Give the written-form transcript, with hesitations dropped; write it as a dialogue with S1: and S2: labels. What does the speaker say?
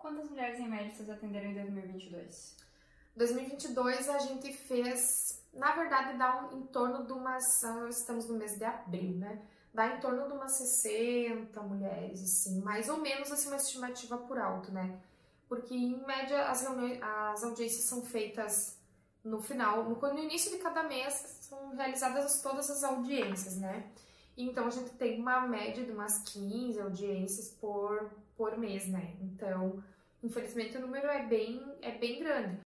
S1: Quantas mulheres em média vocês atenderam em 2022?
S2: 2022 a gente fez, na verdade, dá em torno de umas, estamos no mês de abril, né? Dá em torno de umas 60 mulheres, assim, mais ou menos assim, uma estimativa por alto, né? Porque em média as audiências são feitas no final, no início de cada mês são realizadas todas as audiências, né? Então a gente tem uma média de umas 15 audiências por mês, né? Então, infelizmente o número é bem grande.